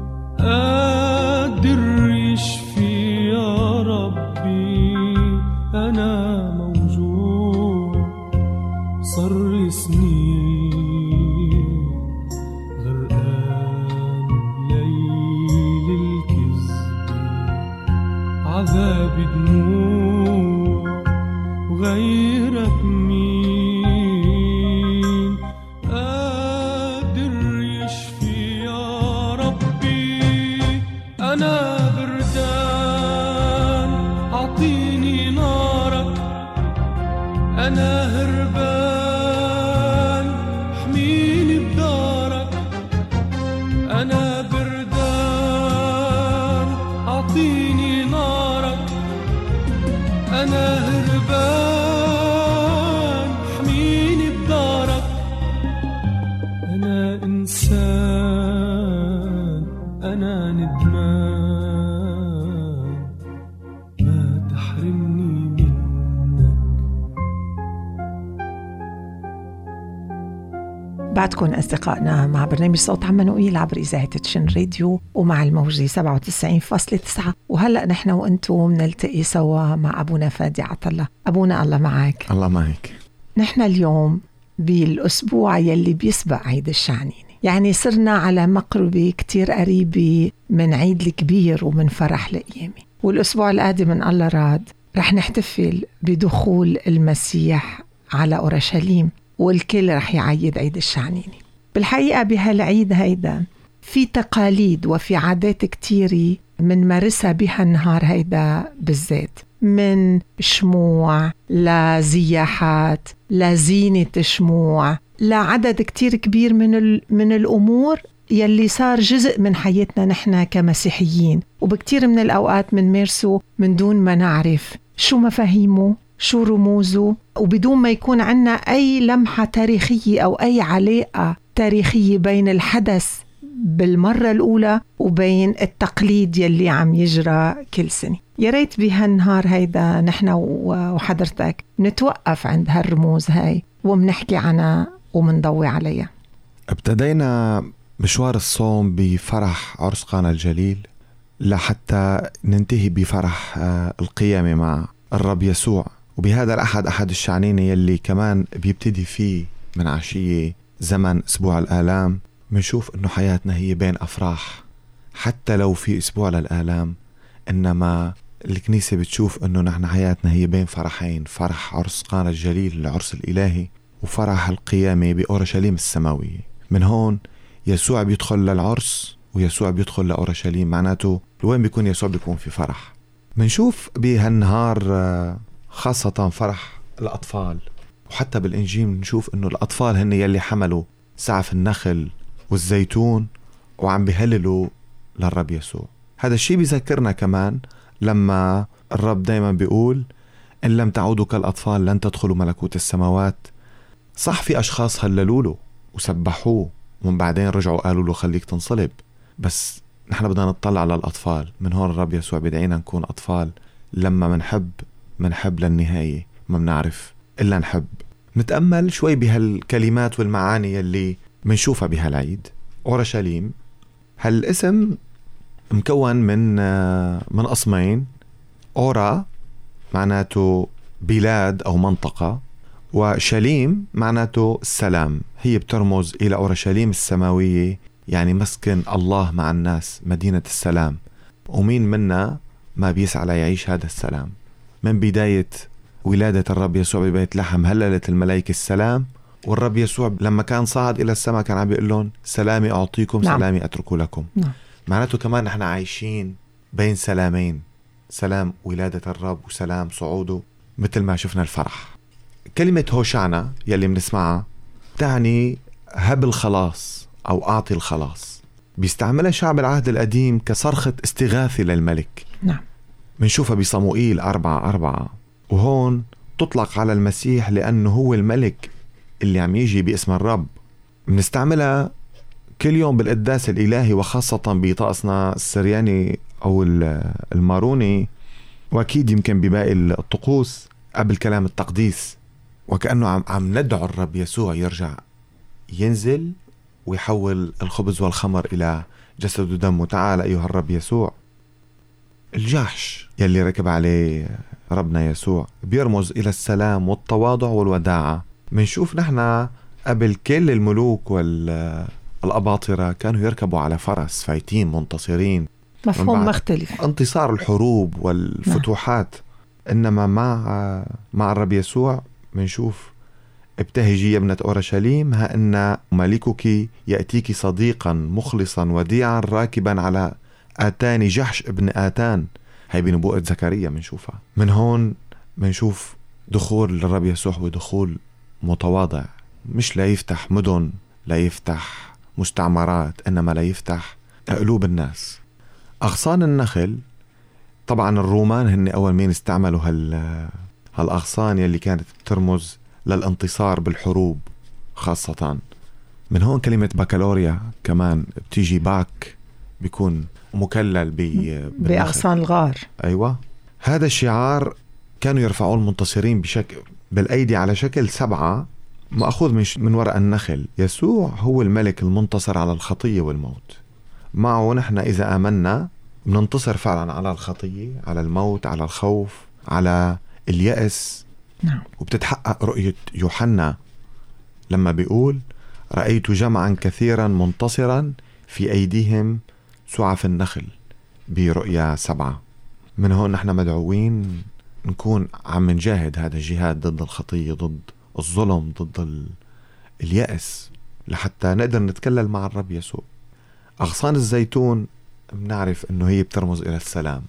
قادر يشفي يا ربي. أنا موجود صار لي سنين، غرقان بليل الكذب، عذاب دموع وغيرك مين قادر يشفي يا ربي. أنا بردان أعطيني نارك، أنا هربان حميني بدارك، أنا بردان أعطيني نارك، أنا هربان حميني بدارك. أنا إنسان أنا ندمان، ما تحرمني منك. بعدكم أصدقائنا مع برنامج صوت عمانوئيل عبر إذاعة تشن راديو ومع الموجة 97.9. وهلأ نحن وأنتم نلتقي سوا مع أبونا فادي عطلة. أبونا الله معك. الله معك. نحن اليوم بالأسبوع يلي بيسبق عيد الشعنين، يعني صرنا على مقربة كتير قريبة من عيد الكبير ومن فرح القيامة. والأسبوع القادم من الله راد رح نحتفل بدخول المسيح على أورشليم، والكل رح يعيد عيد الشعنين. بالحقيقة بهالعيد هيدا في تقاليد وفي عادات كتيرة من مارسها بهالنهار هيدا بالذات، من شموع لزياحات لزينة شموع لعدد كتير كبير من الأمور يلي صار جزء من حياتنا نحن كمسيحيين، وبكتير من الأوقات من مارسه من دون ما نعرف شو مفاهيمه شو رموزه، وبدون ما يكون عنا أي لمحة تاريخية أو أي علاقة تاريخية بين الحدث بالمرة الأولى وبين التقليد يلي عم يجرى كل سنة. يا ريت بهالنهار هيدا نحن وحضرتك نتوقف عند هالرموز هاي ومنحكي عنها ومنضوي عليها. ابتدينا مشوار الصوم بفرح عرس قانا الجليل لحتى ننتهي بفرح القيامة مع الرب يسوع. وبهذا الأحد أحد الشعنين يلي كمان بيبتدي فيه من عشية زمن أسبوع الآلام، منشوف إنه حياتنا هي بين أفراح، حتى لو في أسبوع للآلام إنما الكنيسة بتشوف أنه نحن حياتنا هي بين فرحين، فرح عرس قانا الجليل العرس الإلهي وفرح القيامة بأورشليم السماوية. من هون يسوع بيدخل للعرس ويسوع بيدخل لأورشليم، معناته وين بيكون يسوع بيكون في فرح. منشوف بهالنهار خاصة فرح الأطفال، وحتى بالإنجيل نشوف أنه الأطفال هن يلي حملوا سعف النخل والزيتون وعم بيهللوا للرب يسوع. هذا الشيء بيذكرنا كمان لما الرب دايما بيقول إن لم تعودوا كالأطفال لن تدخلوا ملكوت السماوات. صح في أشخاص هللوا له وسبحوه ومن بعدين رجعوا قالوا له خليك تنصلب، بس نحن بدنا نطلع على الأطفال. من هون الرب يسوع بدعينا نكون أطفال، لما منحب للنهاية، ما بنعرف إلا نحب. نتأمل شوي بهالكلمات والمعاني اللي منشوفها بهالعيد. أورشليم هالاسم مكون من اسمين، أورا معناته بلاد أو منطقة، وشليم معناته السلام. هي بترمز إلى أورشليم السماوية، يعني مسكن الله مع الناس، مدينة السلام. ومين منا ما بيسعى ليعيش هذا السلام؟ من بداية ولادة الرب يسوع ببيت لحم هللت الملائكة السلام، والرب يسوع لما كان صعد إلى السماء كان عم بيقول لهم سلامي أعطيكم، نعم. سلامي أترك لكم. نعم. معناته كمان نحن عايشين بين سلامين، سلام ولادة الرب وسلام صعوده، مثل ما شفنا الفرح. كلمة هوشعنا يلي بنسمعها تعني هب الخلاص أو أعطي الخلاص. بيستعملها شعب العهد القديم كصرخة استغاثة للملك. نعم. منشوفها بصموئيل 4:4، وهون تطلق على المسيح لأنه هو الملك اللي عم يجي باسم الرب. بنستعملها كل يوم بالقداس الإلهي، وخاصة بطقسنا السرياني أو الماروني، وأكيد يمكن بباقي الطقوس قبل كلام التقديس، وكأنه عم ندعو الرب يسوع يرجع ينزل ويحول الخبز والخمر إلى جسد ودم. تعال أيها الرب يسوع. الجحش يلي ركب عليه ربنا يسوع بيرمز إلى السلام والتواضع والوداعة. منشوف نحن قبل كل الملوك والأباطرة كانوا يركبوا على فرس فايتين منتصرين، مفهوم مختلف، انتصار الحروب والفتوحات. إنما مع الرب يسوع منشوف ابتهجي يا ابنة أورشليم، ها إن ملكك يأتيك صديقا مخلصا وديعا راكبا على آتان جحش ابن آتان. هاي بنبوءة زكريا منشوفها. من هون منشوف دخول للرب يسوع ودخول متواضع، مش لا يفتح مدن، لا يفتح مستعمرات، إنما لا يفتح قلوب الناس. أغصان النخل طبعا الرومان هن أول مين استعملوا هالأغصان يلي كانت ترمز للانتصار بالحروب خاصة. من هون كلمة بكالوريا كمان بتيجي باك، بيكون مكلل بأغصان الغار. أيوة. هذا الشعار كانوا يرفعوه المنتصرين بشكل بالأيدي على شكل 7 مأخوذ من وراء النخل. يسوع هو الملك المنتصر على الخطية والموت. معه نحن إذا آمنا بننتصر فعلا على الخطية، على الموت، على الخوف، على اليأس. نعم. وبتتحقق رؤية يوحنا لما بيقول رأيت جمعا كثيرا منتصرا في أيديهم سعف النخل برؤيا 7. من هون نحن مدعوين نكون عم نجاهد هذا الجهاد ضد الخطية، ضد الظلم، ضد اليأس، لحتى نقدر نتكلل مع الرب يسوع. أغصان الزيتون بنعرف أنه هي بترمز إلى السلام.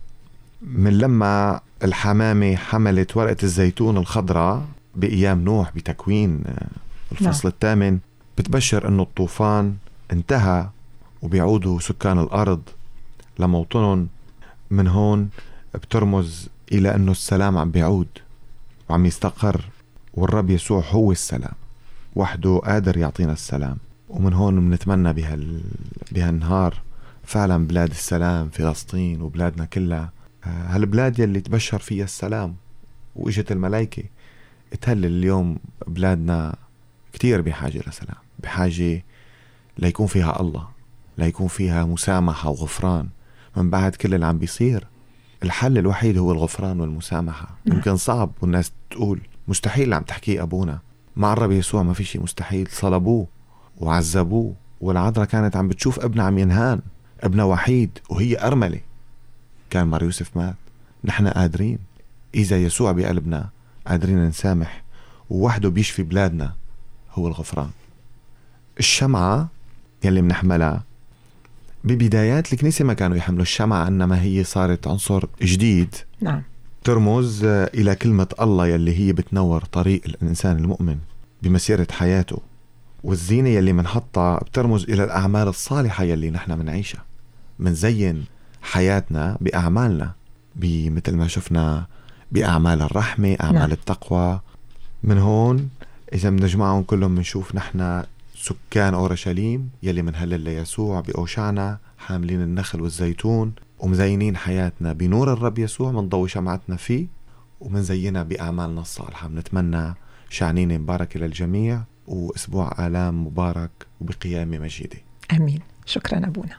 من لما الحمامة حملت ورقة الزيتون الخضراء بأيام نوح بتكوين الفصل 8 بتبشر أنه الطوفان انتهى وبيعودوا سكان الأرض لموطنهم. من هون بترمز إلى أنه السلام عم بيعود وعم يستقر، والرب يسوع هو السلام وحده قادر يعطينا السلام. ومن هون بنتمنى بهالنهار فعلا بلاد السلام، فلسطين وبلادنا كلها، هالبلاد يلي تبشر فيها السلام وإجت الملائكة تهلل. اليوم بلادنا كتير بحاجة لسلام، بحاجة ليكون فيها الله، ليكون فيها مسامحة وغفران. من بعد كل اللي عم بيصير الحل الوحيد هو الغفران والمسامحة. يمكن صعب والناس تقول مستحيل اللي عم تحكيه أبونا. مع الرب يسوع ما في شيء مستحيل. صلبوه وعذبوه، والعذراء كانت عم بتشوف ابنها عم ينهان، ابنها وحيد وهي أرملة. كان مار يوسف مات، نحن قادرين إذا يسوع بقلبنا، قادرين نسامح، ووحده بيشفي بلادنا هو الغفران. الشمعة يلي منحملها ببدايات الكنيسة ما كانوا يحملوا الشمعة، إنما هي صارت عنصر جديد نعم، ترمز إلى كلمة الله يلي هي بتنور طريق الإنسان المؤمن بمسيرة حياته. والزينة يلي منحطها بترمز إلى الأعمال الصالحة يلي نحن منعيشها، منزين حياتنا بأعمالنا، مثل ما شفنا بأعمال الرحمة، أعمال نعم. التقوى. من هون إذا منجمعهم كلهم منشوف نحن سكان أورشليم يلي منهلل ليسوع بأوشعنا، حاملين النخل والزيتون ومزينين حياتنا بنور الرب يسوع، منضوي شمعتنا فيه ومنزينها بأعمالنا الصالحة. منتمنى شعنين مباركة للجميع، وأسبوع آلام مبارك وبقيامة مجيدة. آمين. شكرا أبونا.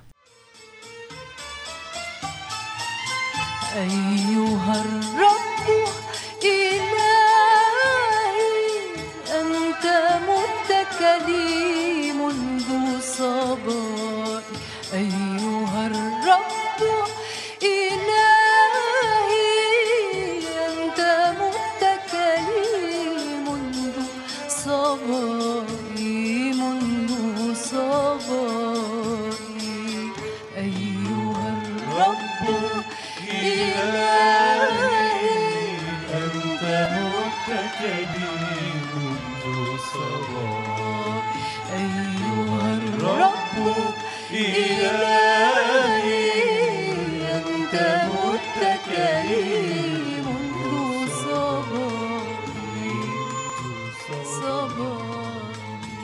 أيها الرب إلهي أنت متكلي منذ صباح. أيها الرب إلهي أنت متكلي منذ صباحي، منذ صباحي. أيها الرب إلهي أنت متكلي منذ صباح. أيها الرب إلهي أنت متكلي منذ صباحي، صباحي.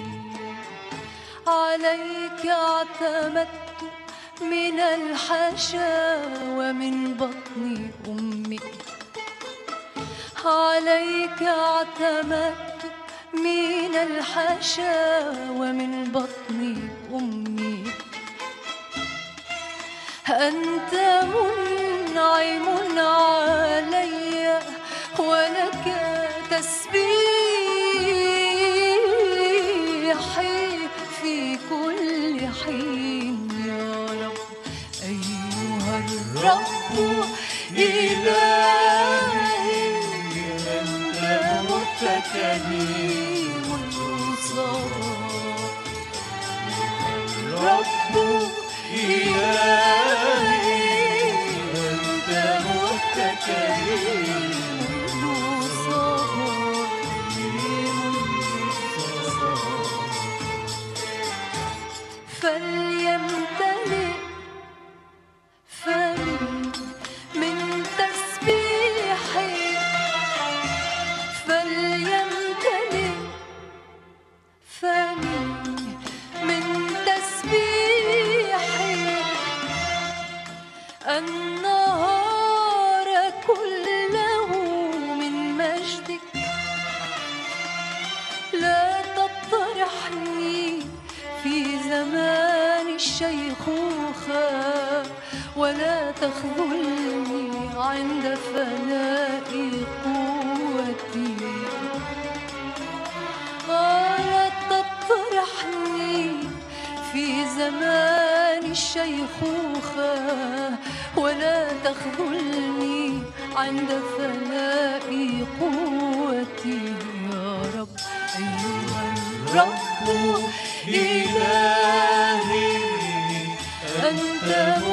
عليك اعتمدت من الحشا ومن بطن أمي، عليك اعتمدت من الحشا ومن بطن أمي. أنت منعم علي ولك تسبيحي في كل حين يا رب. أيها الرب إلهي أنت متكلي منذ صباح. الرب إلهي أنت متكلي منذ صباح، فليمتلئ فمي من تسبيحي، فليمتلئ فمي من تسبيحي. النهار كله من مجدك، لا تطرحني في زمان الشيخوخة، ولا تخذلني عند فناء قوتي. لا تطرحني في زمان الشيخوخة، ولا تخذلني عند فناء قوتي يا رب. أيها الرب إلهي أنت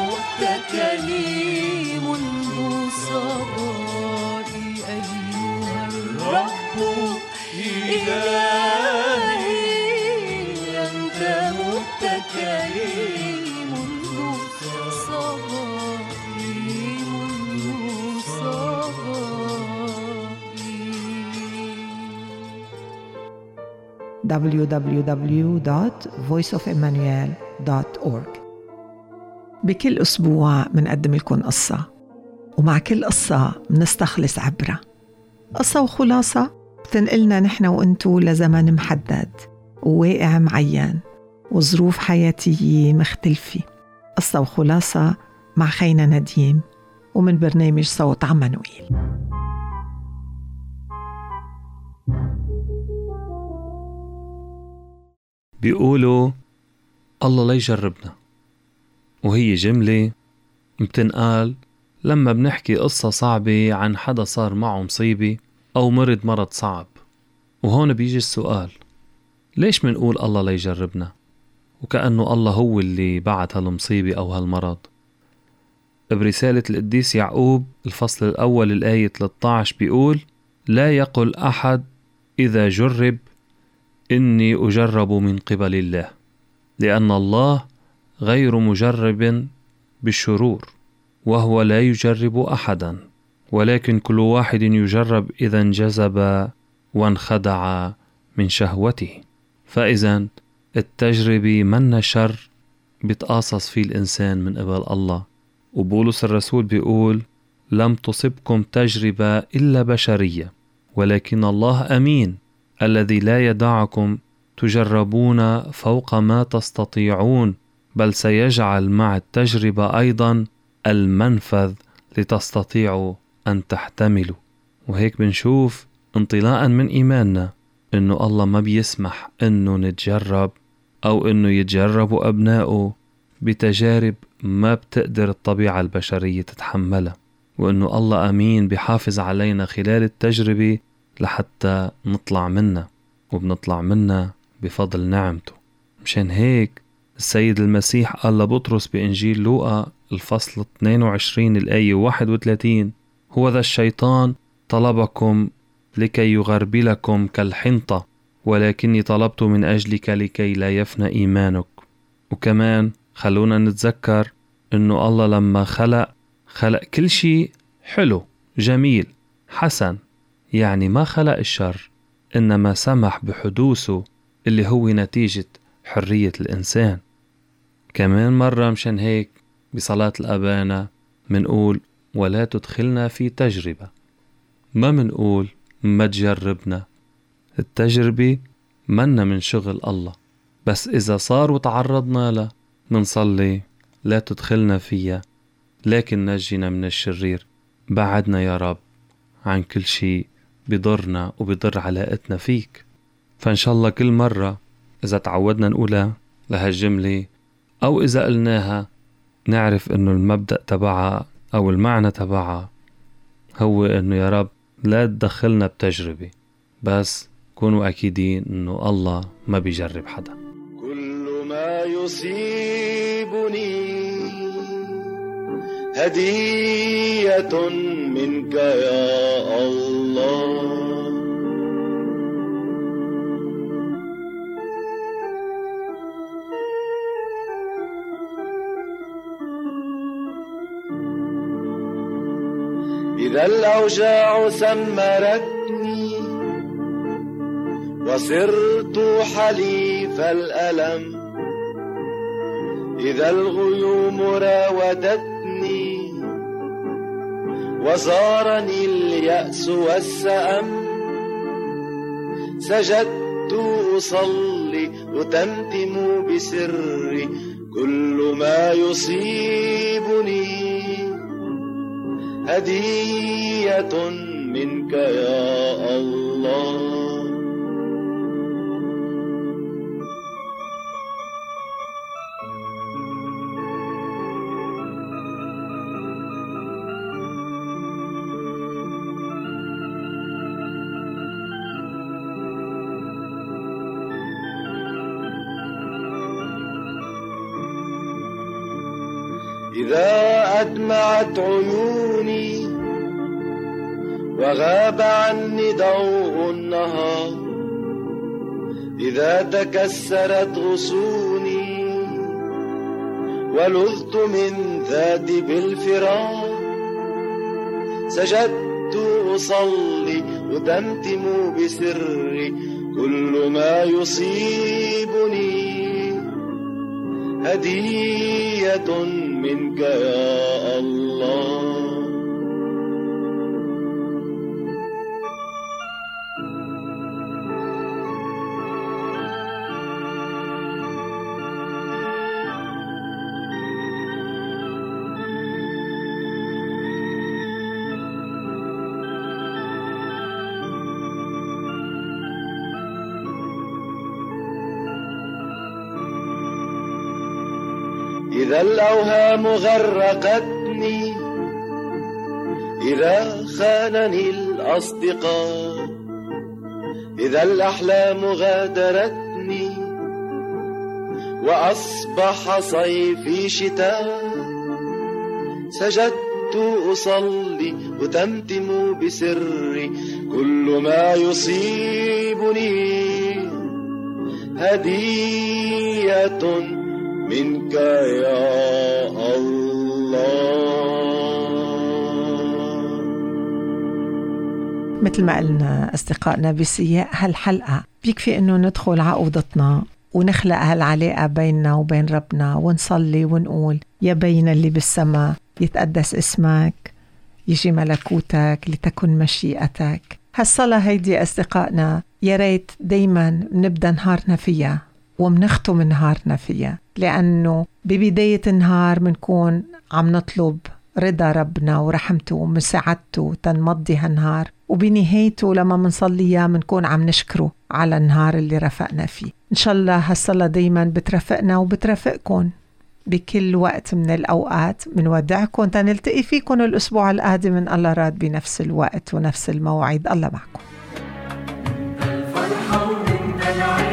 متكلي منذ صباحي. أيها الرب إلهي أنت متكلي منذ صباحي، منذ صباحي. www.voiceofemmanuel.org. بكل أسبوع منقدم لكم قصة، ومع كل قصة منستخلص عبرة، قصة وخلاصة بتنقلنا نحن وانتو لزمن محدد وواقع معين وظروف حياتية مختلفة. قصة وخلاصة مع خينا نديم ومن برنامج صوت عمانوئيل. بيقولوا الله لا يجربنا، وهي جملة بتنقال لما بنحكي قصة صعبة عن حدا صار معه مصيبة أو مرض صعب. وهون بيجي السؤال، ليش منقول الله ليجربنا وكأنه الله هو اللي بعت هالمصيبة أو هالمرض؟ برسالة القديس يعقوب الفصل الأول الآية 13 بيقول: لا يقل أحد إذا جرب إني أجرب من قبل الله، لأن الله غير مجرب بالشرور، وهو لا يجرب أحدا، ولكن كل واحد يجرب إذا انجذب وانخدع من شهوته. فإذا التجربة من شر بتقاصص فيه الإنسان من قبل الله. وبولس الرسول بيقول: لم تصبكم تجربة إلا بشرية، ولكن الله أمين الذي لا يدعكم تجربون فوق ما تستطيعون، بل سيجعل مع التجربة أيضا المنفذ لتستطيعوا أن تحتملوا. وهيك بنشوف انطلاقا من إيماننا إنه الله ما بيسمح إنه نتجرب أو إنه يتجربوا أبنائه بتجارب ما بتقدر الطبيعة البشرية تتحملها، وإنه الله أمين بيحافظ علينا خلال التجربة لحتى نطلع منها، وبنطلع منها بفضل نعمته. مشان هيك السيد المسيح قال لبطرس بإنجيل لوقا الفصل 22 الآية 31: هو ذا الشيطان طلبكم لكي يغربلكم كالحنطة، ولكني طلبت من أجلك لكي لا يفنى إيمانك. وكمان خلونا نتذكر إنه الله لما خلق كل شيء حلو جميل حسن، يعني ما خلق الشر، إنما سمح بحدوثه اللي هو نتيجة حرية الإنسان. كمان مرة مشان هيك بصلاة الأبانا منقول: ولا تدخلنا في تجربة، ما منقول ما تجربنا. التجربة منا من شغل الله، بس إذا صار وتعرضنا له منصلي: لا تدخلنا فيها، لكن نجينا من الشرير. بعدنا يا رب عن كل شيء بضرنا وبضر علاقتنا فيك. فإن شاء الله كل مرة إذا تعودنا نقولها لهالجملة أو إذا قلناها نعرف إنه المبدأ تبعها أو المعنى تبعها هو إنه يا رب لا تدخلنا بتجربة، بس كونوا أكيدين إنه الله ما بيجرب حدا. كل ما يصيبني هدية منك يا الله، إذا الأوجاع سمرتني وصرت حليف الألم، إذا الغيوم راودتني وزارني اليأس والسأم، سجدت أصلي أتمتم بسري كل ما يصيبني هدية منك يا الله. إذا أدمعت عيوني وغاب عني ضوء النهار، إذا تكسرت غصوني ولذت من ذاتي بالفراق، سجدت أصلي أتمتم بسري كل ما يصيبني هدية منك يا الله. إذا الأوهام غرقتني إذا خانني الأصدقاء، إذا الأحلام غادرتني وأصبح صيفي شتاء، سجدت أصلي وتمتم بسري كل ما يصيبني هدية منك يا الله. مثل ما قلنا أصدقائنا بسياق هالحلقة، بيكفي إنه ندخل على أوضتنا ونخلق هالعلاقة بيننا وبين ربنا ونصلي ونقول يا بينا اللي بالسماء يتقدس اسمك، يجي ملكوتك، لتكن مشيئتك. هالصلاة هيدي أصدقائنا يا ريت دايما نبدأ نهارنا فيها ومنختم نهارنا فيها، لأنه ببداية النهار منكون عم نطلب رضا ربنا ورحمته ومساعدته تنمضي هالنهار، وبنهايته لما منصليها منكون عم نشكره على النهار اللي رفقنا فيه. إن شاء الله هالصلاة دايما بترافقنا وبترافقكم بكل وقت من الأوقات. من ودعكم تنلتقي فيكم الأسبوع القادم من الله راد بنفس الوقت ونفس الموعد. الله معكم. الفرحة وانت العين